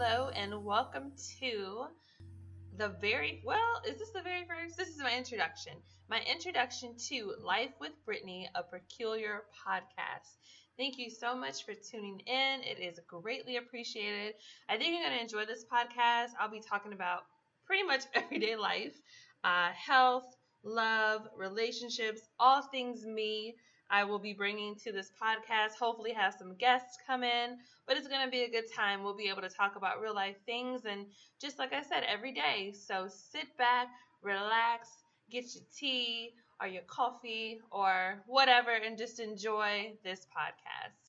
hello, and welcome to is this the very first? This is my introduction. My introduction to Life with Brittany, a peculiar podcast. Thank you so much for tuning in. It is greatly appreciated. I think you're going to enjoy this podcast. I'll be talking about pretty much everyday life, health, love, relationships, all things me. I will be bringing to this podcast. Hopefully, have some guests come in, but it's going to be a good time. We'll be able to talk about real life things and just like I said, every day. So sit back, relax, get your tea or your coffee or whatever, and just enjoy this podcast.